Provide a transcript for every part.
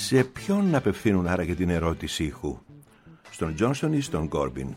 Σε ποιον απευθύνουν άραγε την ερώτηση ήχου? Στον Τζόνσον ή στον Κόρμπιν?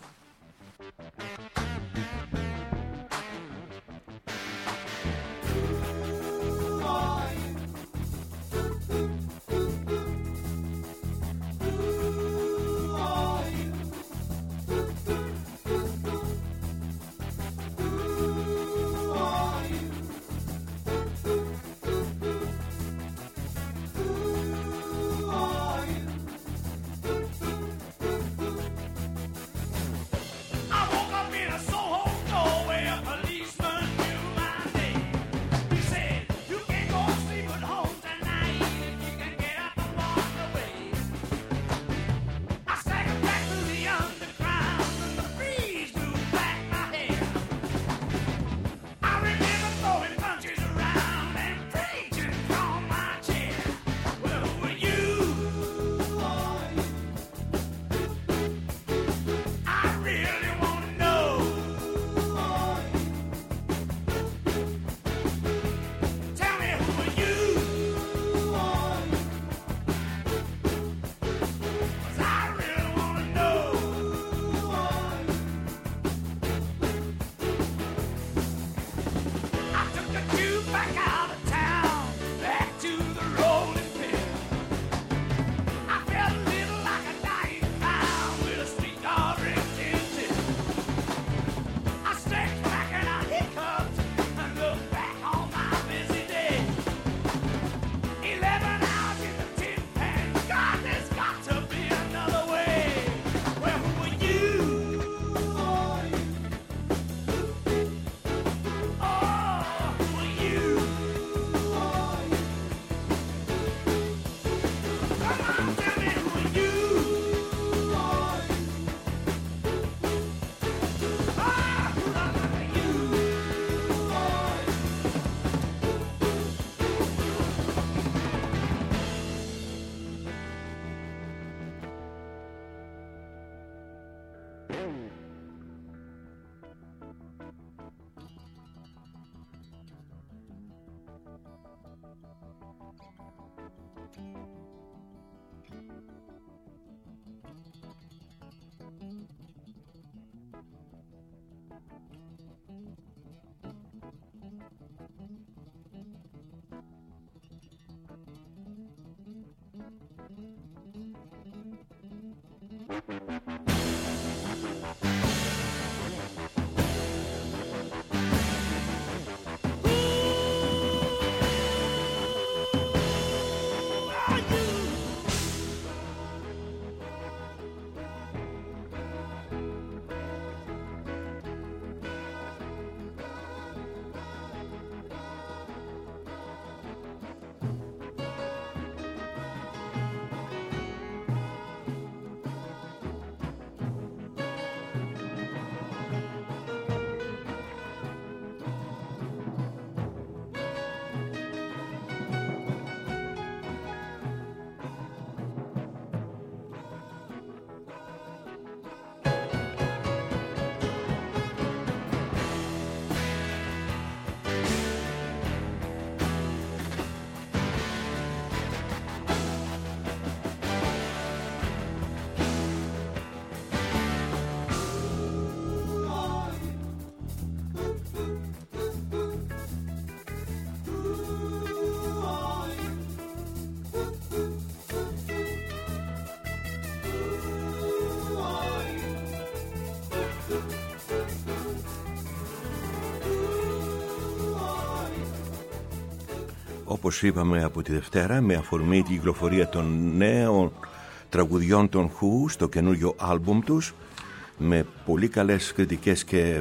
Όπως είπαμε από τη Δευτέρα, με αφορμή την κυκλοφορία των νέων τραγουδιών των Who στο καινούριο άλμπουμ τους, με πολύ καλές κριτικές και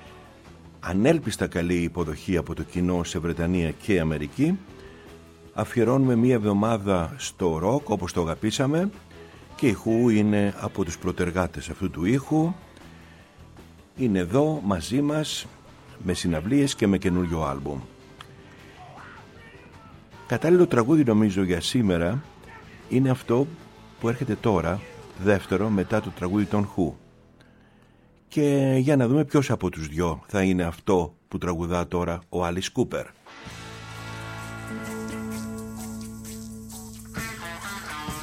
ανέλπιστα καλή υποδοχή από το κοινό σε Βρετανία και Αμερική, αφιερώνουμε μία εβδομάδα στο ροκ όπως το αγαπήσαμε, και οι Who είναι από τους πρωτεργάτες αυτού του ήχου. Είναι εδώ μαζί μας με συναυλίες και με καινούριο άλμπουμ. Κατάλληλο τραγούδι νομίζω για σήμερα είναι αυτό που έρχεται τώρα, δεύτερο μετά το τραγούδι των Who. Και για να δούμε ποιος από τους δυο θα είναι αυτό που τραγουδά τώρα ο Alice Cooper.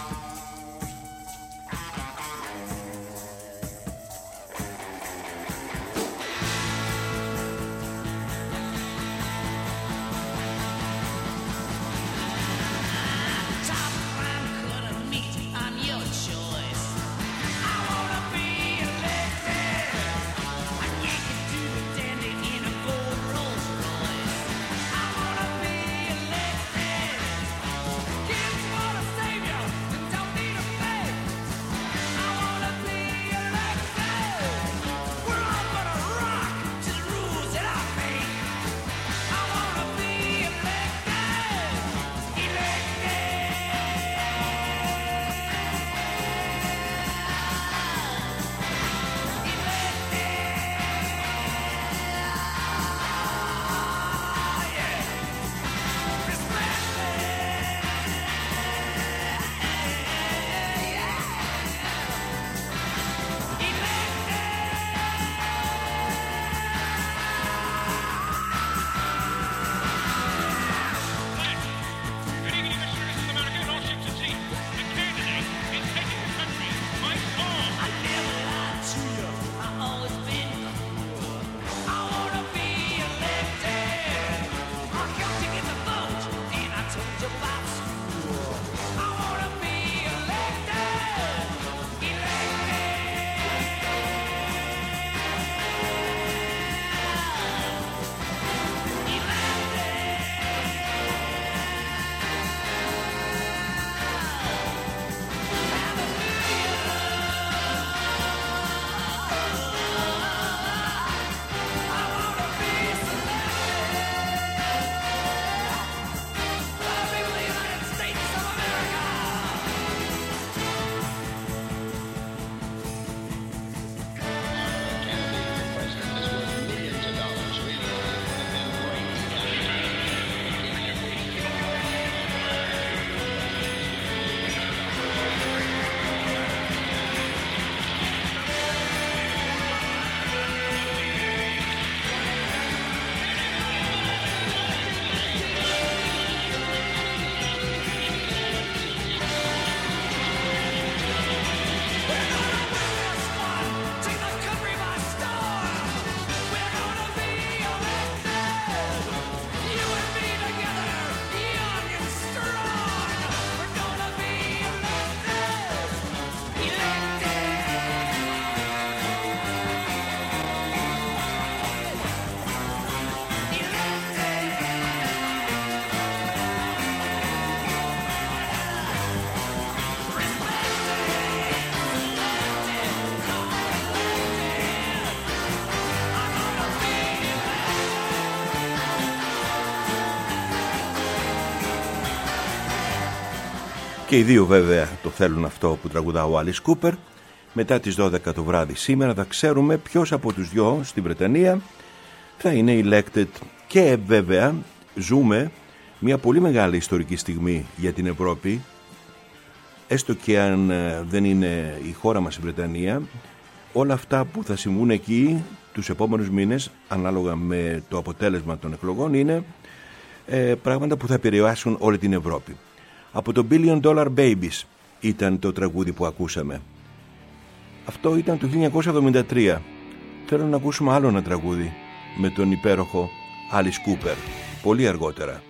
Και οι δύο βέβαια το θέλουν αυτό που τραγουδά ο Alice Cooper. Μετά τις 12 το βράδυ σήμερα θα ξέρουμε ποιος από τους δυο στη Βρετανία θα είναι elected. Και βέβαια ζούμε μια πολύ μεγάλη ιστορική στιγμή για την Ευρώπη, έστω και αν δεν είναι η χώρα μας η Βρετανία. Όλα αυτά που θα συμβούν εκεί τους επόμενους μήνες, ανάλογα με το αποτέλεσμα των εκλογών, είναι πράγματα που θα επηρεάσουν όλη την Ευρώπη. Από το Billion Dollar Babies ήταν το τραγούδι που ακούσαμε. Αυτό ήταν το 1973. Θέλω να ακούσουμε άλλο ένα τραγούδι με τον υπέροχο Alice Cooper πολύ αργότερα.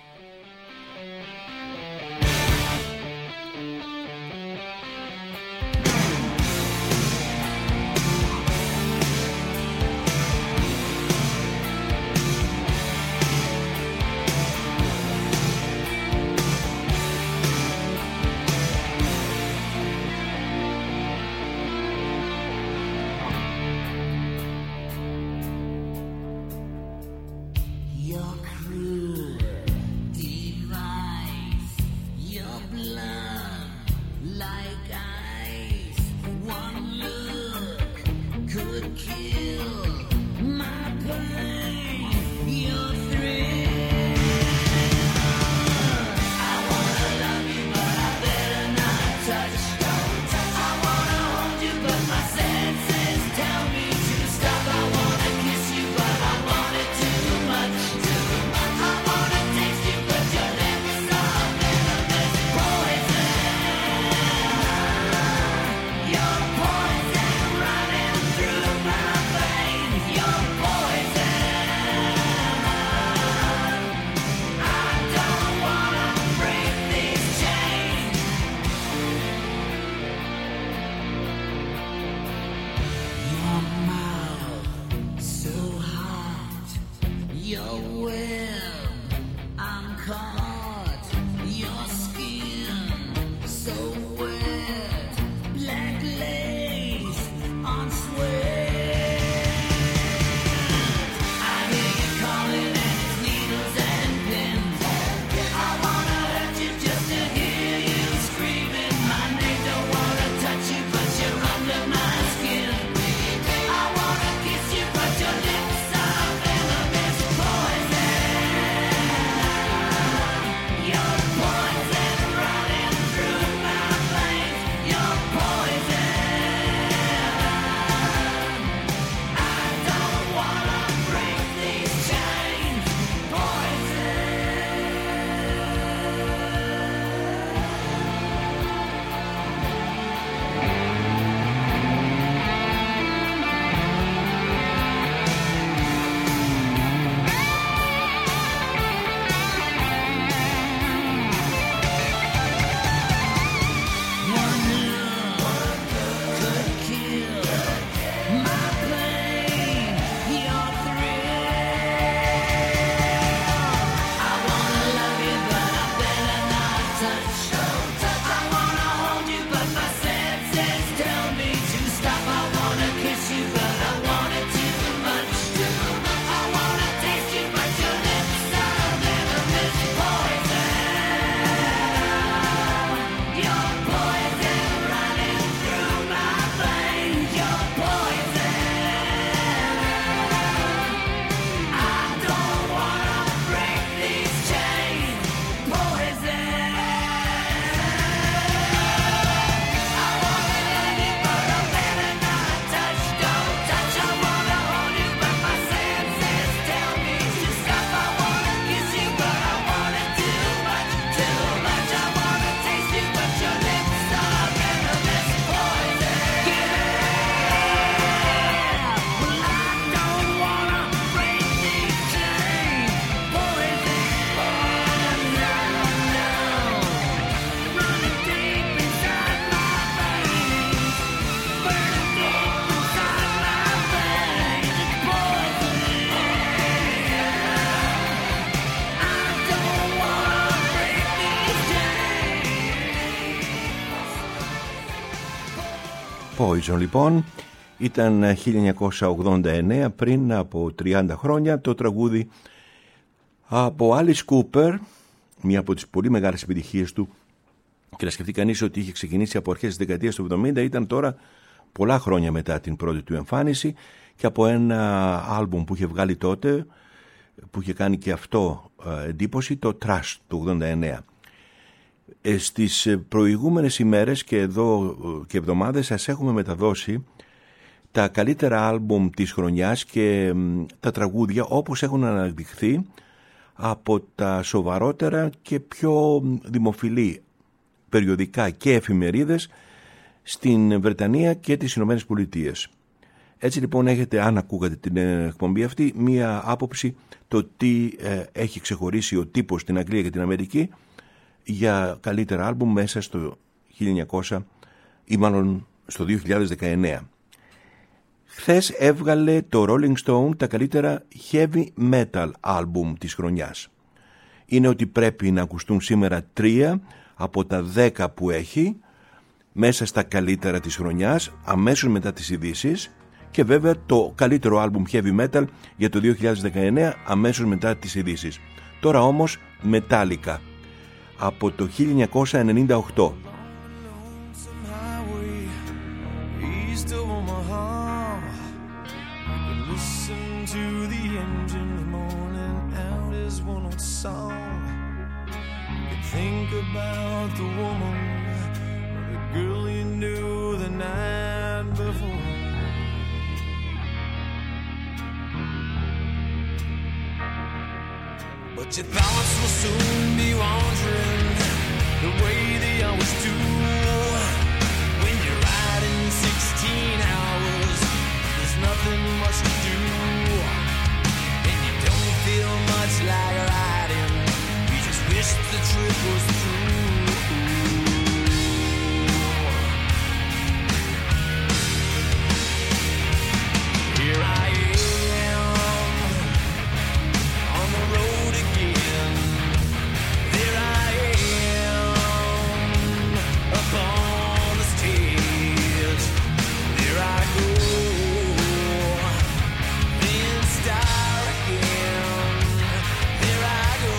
Poison λοιπόν ήταν 1989, πριν από 30 χρόνια, το τραγούδι από Alice Cooper, μία από τις πολύ μεγάλες επιτυχίες του Και να σκεφτεί κανείς ότι είχε ξεκινήσει από αρχές της δεκαετίας του 70, ήταν τώρα πολλά χρόνια μετά την πρώτη του εμφάνιση και από ένα άλμπουμ που είχε βγάλει τότε, που είχε κάνει και αυτό εντύπωση, το Trash του 89. Στις προηγούμενες ημέρες και εδώ και εβδομάδες σας έχουμε μεταδώσει τα καλύτερα άλμπουμ της χρονιάς και τα τραγούδια όπως έχουν αναδειχθεί από τα σοβαρότερα και πιο δημοφιλή περιοδικά και εφημερίδες στην Βρετανία και τις Ηνωμένες Πολιτείες. Έτσι λοιπόν έχετε, αν ακούγατε την εκπομπή αυτή, μία άποψη το τι έχει ξεχωρίσει ο τύπος στην Αγγλία και την Αμερική για καλύτερα άλμπουμ μέσα στο 1900 ή μάλλον στο 2019. Χθες έβγαλε το Rolling Stone τα καλύτερα heavy metal άλμπουμ της χρονιάς. Είναι ότι πρέπει να ακουστούν σήμερα 3 από τα 10 που έχει μέσα στα καλύτερα της χρονιάς, αμέσως μετά τις ειδήσεις, και βέβαια το καλύτερο άλμπουμ heavy metal για το 2019 αμέσως μετά τις ειδήσεις. Τώρα όμως Metallica από το 1998. Think about the woman or the girl you knew the night before. But your thoughts will soon be wandering the way they always do. When you're riding 16 hours, there's nothing much to do, and you don't feel much like riding. Wish the trip was through. Here I am on the road again. There I am up on the stage. There I go, then start again. There I go.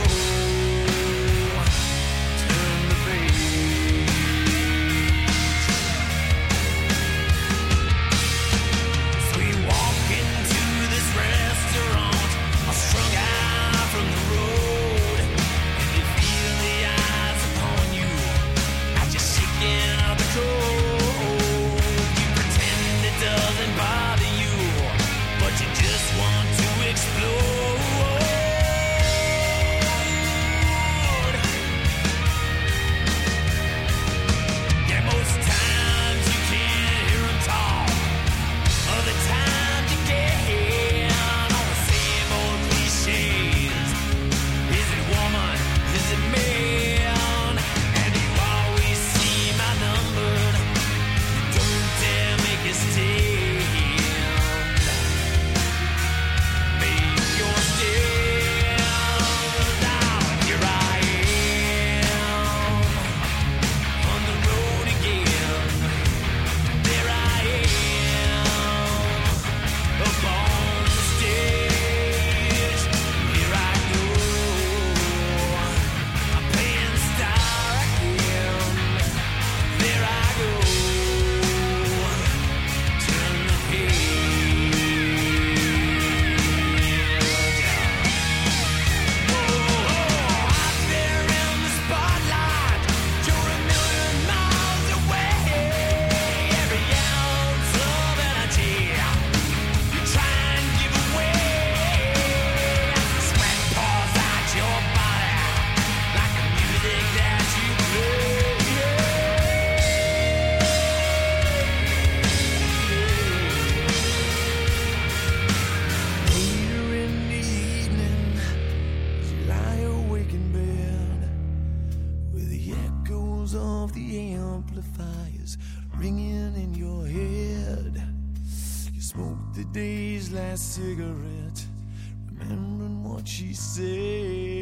Cigarette, remembering what she said,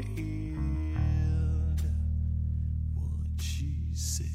what she said.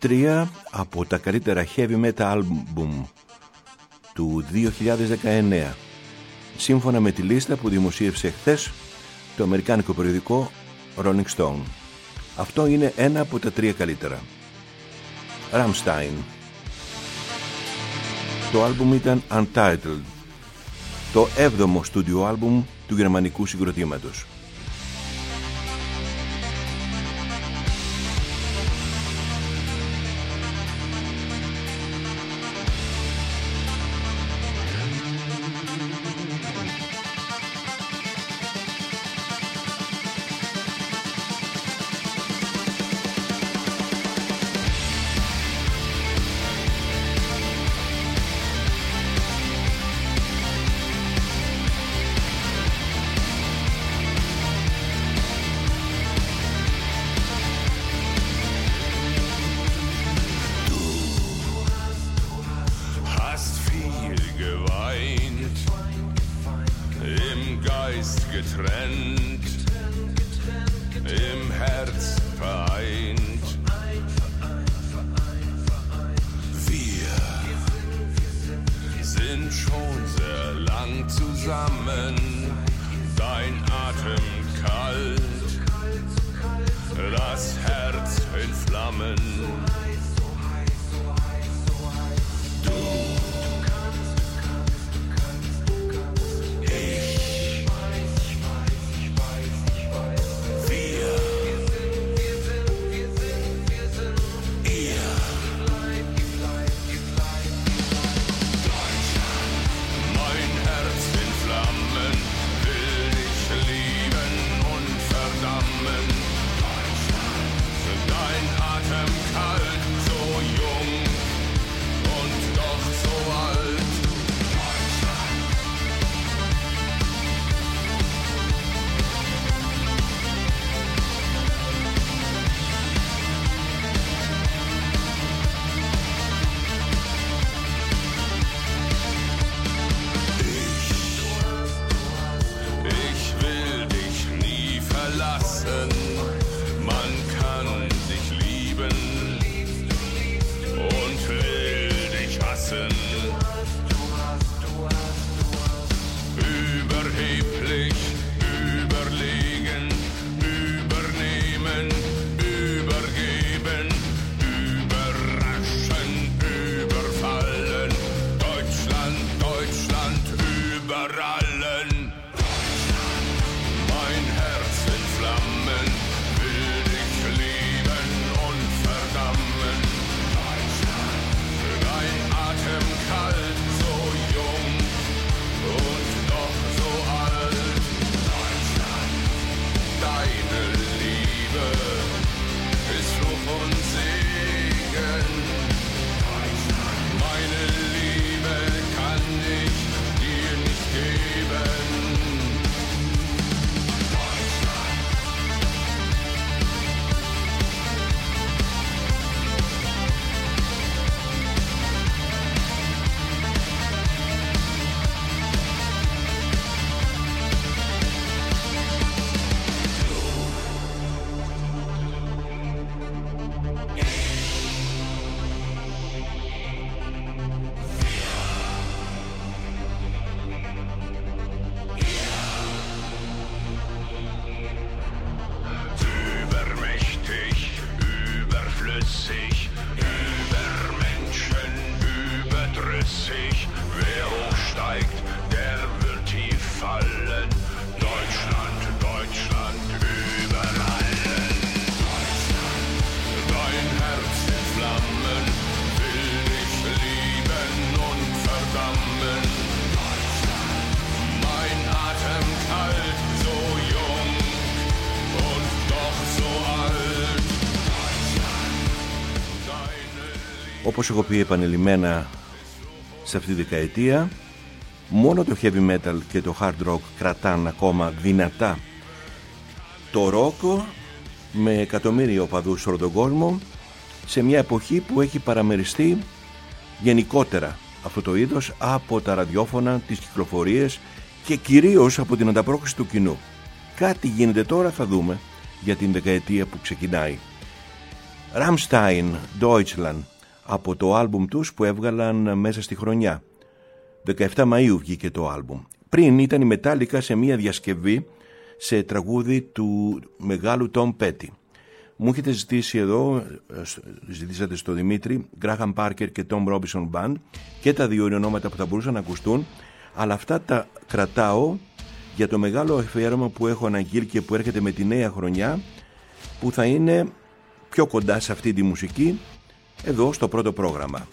3 από τα καλύτερα heavy metal album του 2019, σύμφωνα με τη λίστα που δημοσίευσε χθες το αμερικάνικο περιοδικό Rolling Stone. Αυτό είναι ένα από τα 3 καλύτερα. Rammstein. Το άλμπουμ ήταν Untitled, το 7ο στούντιο άλμπουμ του γερμανικού συγκροτήματος. Όπως έχω πει επανειλημμένα σε αυτή τη δεκαετία, μόνο το heavy metal και το hard rock κρατάνε ακόμα δυνατά το rock με εκατομμύρια οπαδούς σε όλο τον κόσμο, σε μια εποχή που έχει παραμεριστεί γενικότερα αυτό το είδος από τα ραδιόφωνα, τις κυκλοφορίες και κυρίως από την ανταπόκριση του κοινού. Κάτι γίνεται τώρα, θα δούμε, για την δεκαετία που ξεκινάει. Rammstein Deutschland, από το άλμπουμ τους που έβγαλαν μέσα στη χρονιά. 17 Μαΐου βγήκε το άλμπουμ. Πριν ήταν η Metallica σε μια διασκευή σε τραγούδι του μεγάλου Tom Petty. Μου έχετε ζητήσει εδώ, ζητήσατε στο Δημήτρη, Graham Parker και Tom Robinson Band, και τα δύο είναι ονόματα που θα μπορούσαν να ακουστούν, αλλά αυτά τα κρατάω για το μεγάλο αφιέρωμα που έχω αναγγείλει και που έρχεται με τη νέα χρονιά, που θα είναι πιο κοντά σε αυτή τη μουσική εδώ στο πρώτο πρόγραμμα.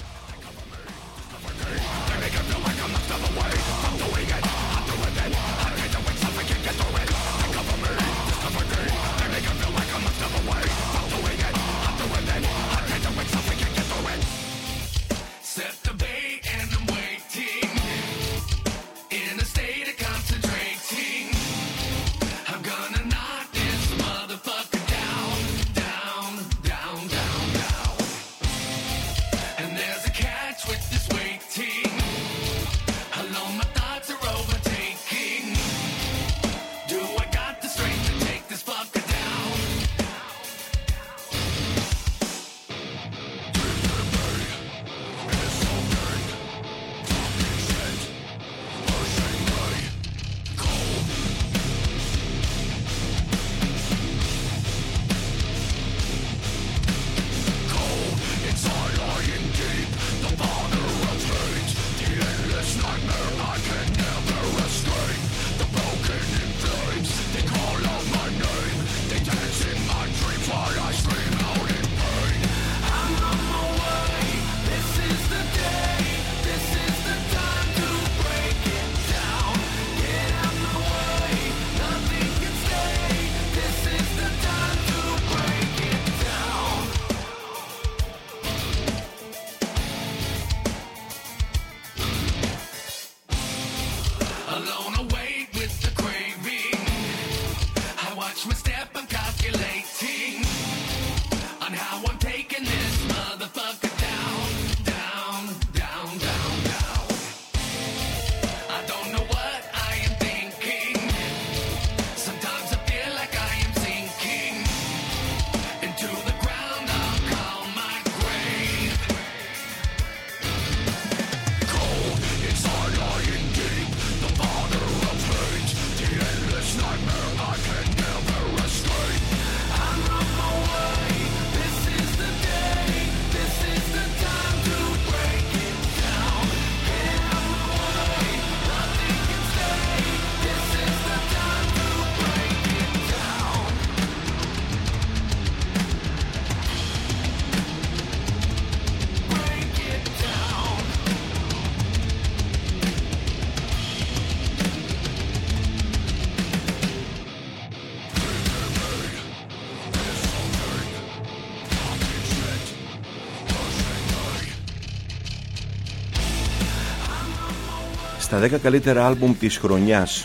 Στα 10 καλύτερα άλμπουμ της χρονιάς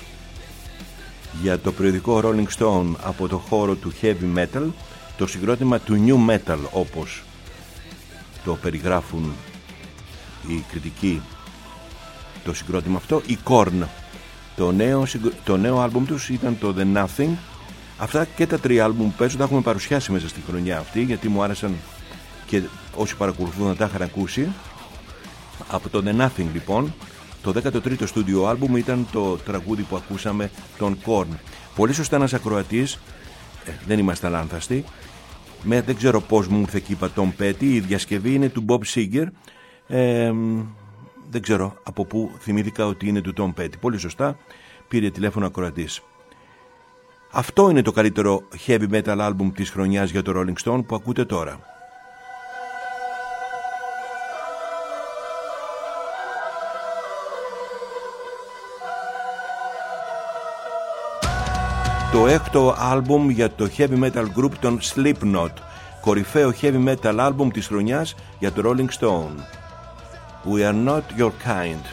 για το περιοδικό Rolling Stone από το χώρο του heavy metal, το συγκρότημα του new metal όπως το περιγράφουν οι κριτικοί, το συγκρότημα αυτό, η Korn. Το νέο άλμπουμ τους ήταν το The Nothing. Αυτά και τα τρία άλμπουμ που παίζω τα έχουμε παρουσιάσει μέσα στη χρονιά αυτή, γιατί μου άρεσαν και όσοι παρακολουθούν να τα είχαν ακούσει. Από το The Nothing λοιπόν, το 13ο στούντιο άλμπουμ ήταν το τραγούδι που ακούσαμε, τον Korn. Πολύ σωστά ένας ακροατής, δεν είμαστε λάνθαστοι, δεν ξέρω πώς μου ήρθε και είπα Tom Petty, η διασκευή είναι του Bob Seger, δεν ξέρω από πού θυμήθηκα ότι είναι του Tom Petty. Πολύ σωστά πήρε τηλέφωνο ακροατής. Αυτό είναι το καλύτερο heavy metal άλμπουμ της χρονιάς για το Rolling Stone που ακούτε τώρα. Το έκτο άλμπουμ για το heavy metal group των Slipknot, κορυφαίο heavy metal άλμπουμ της χρονιάς για το Rolling Stone. We are not your kind.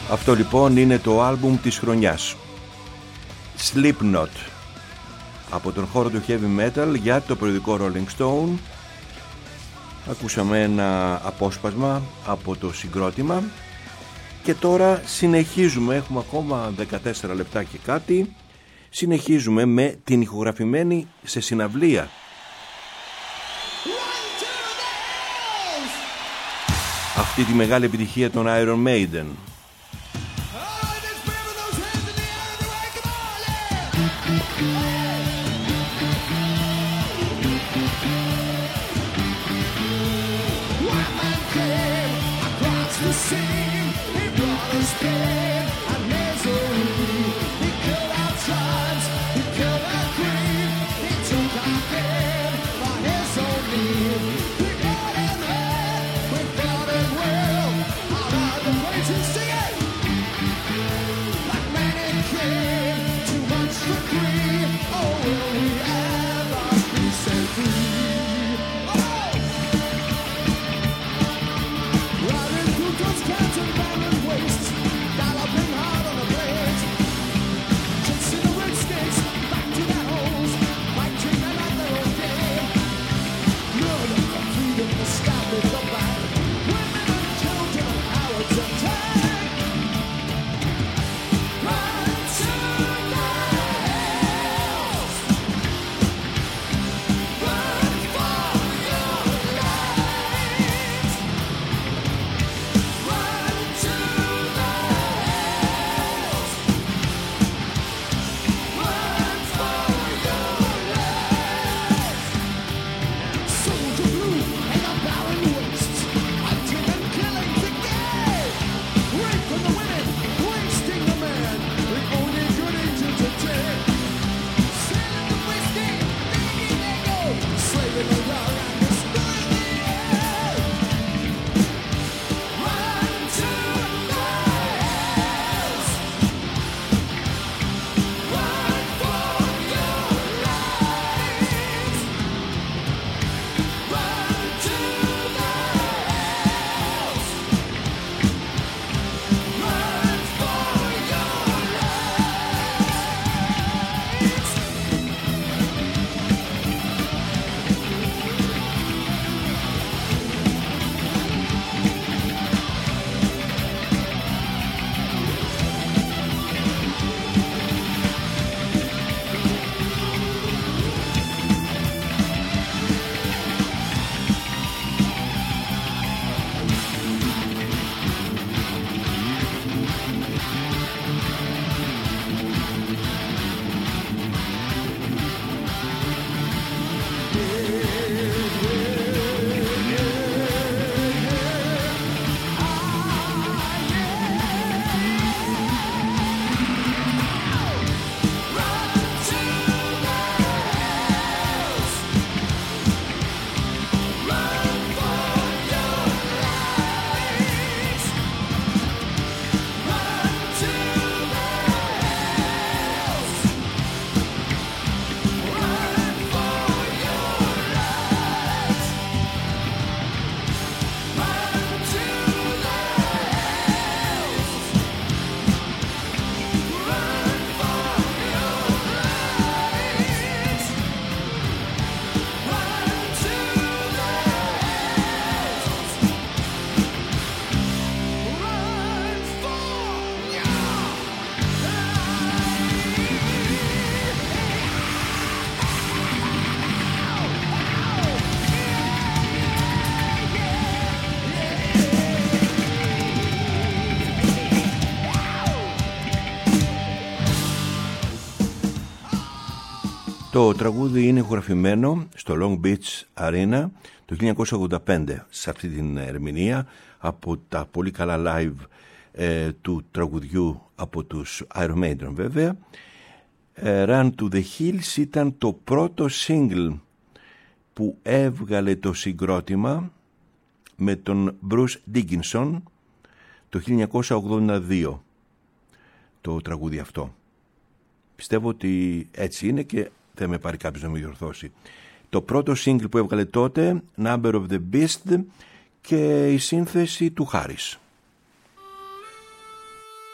Αυτό λοιπόν είναι το άλμπουμ της χρονιάς. Slipknot, από τον χώρο του heavy metal για το περιοδικό Rolling Stone. Ακούσαμε ένα απόσπασμα από το συγκρότημα και τώρα συνεχίζουμε, έχουμε ακόμα 14 λεπτά και κάτι. Συνεχίζουμε με την ηχογραφημένη σε συναυλία. Αυτή τη μεγάλη επιτυχία των Iron Maiden. Το τραγούδι είναι ηχογραφημένο στο Long Beach Arena το 1985 σε αυτή την ερμηνεία από τα πολύ καλά live του τραγουδιού από τους Iron Maiden βέβαια. Run to the Hills ήταν το πρώτο single που έβγαλε το συγκρότημα με τον Bruce Dickinson το 1982 το τραγούδι αυτό. Πιστεύω ότι έτσι είναι και δεν με πάρει κάποιος να με διορθώσει. Το πρώτο single που έβγαλε τότε, Number of the Beast, και η σύνθεση του Harris.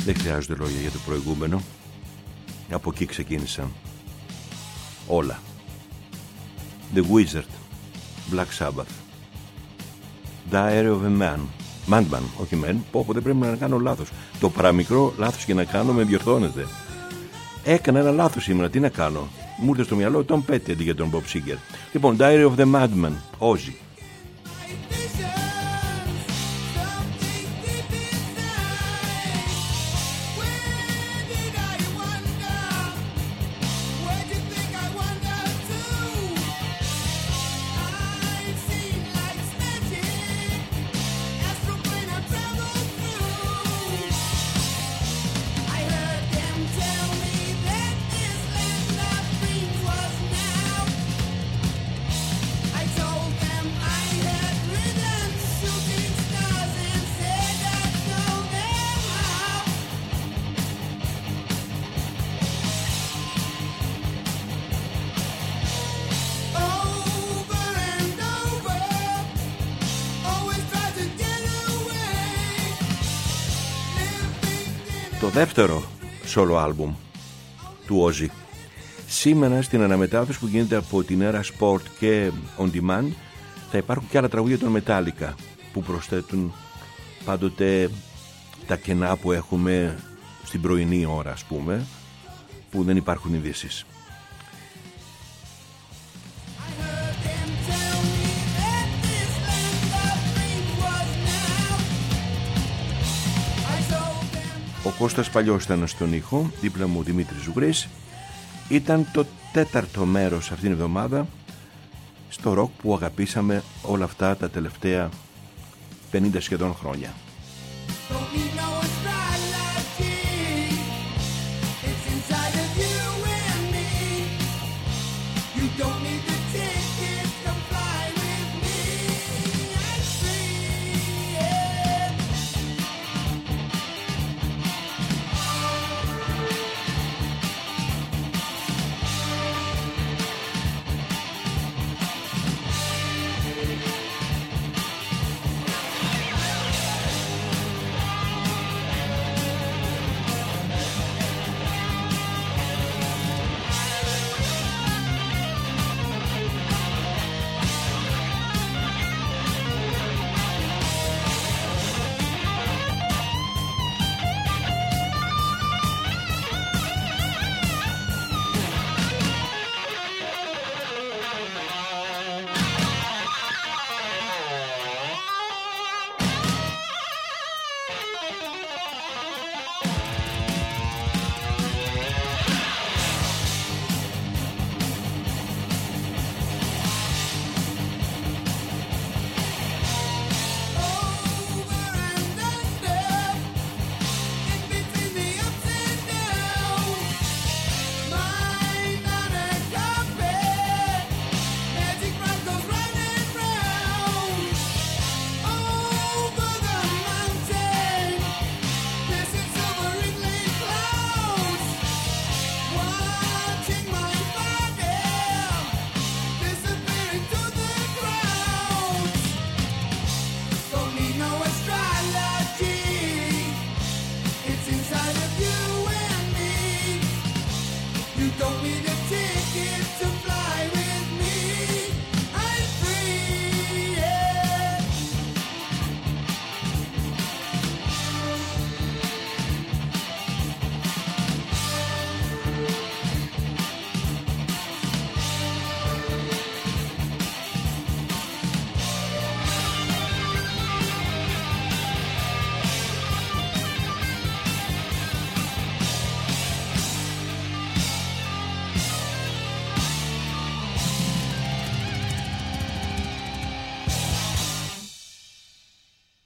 Δεν χρειάζονται λόγια για το προηγούμενο. Από εκεί ξεκίνησαν όλα. The Wizard, Black Sabbath, Diary of a Madman, όχι men, πω δεν πρέπει να κάνω λάθος. Το παραμικρό λάθος και να κάνω με διορθώνεται. Έκανα ένα λάθος σήμερα, τι να κάνω. Μου ήρθε στο μυαλό τον Petty αντί για τον Bob Seger. Λοιπόν, Diary of the Madman, Ozzy. Το δεύτερο solo album του Ozzy. Σήμερα στην αναμετάδοση που γίνεται από την Era Sport και On Demand θα υπάρχουν και άλλα τραγούδια των Metallica που προσθέτουν πάντοτε τα κενά που έχουμε στην πρωινή ώρα, ας πούμε, που δεν υπάρχουν ειδήσεις. Ο Κώστας Παλιός ήταν στον ήχο, δίπλα μου ο Δημήτρης Ζουγρής. Ήταν το τέταρτο μέρος αυτήν την εβδομάδα στο ροκ που αγαπήσαμε όλα αυτά τα τελευταία 50 σχεδόν χρόνια.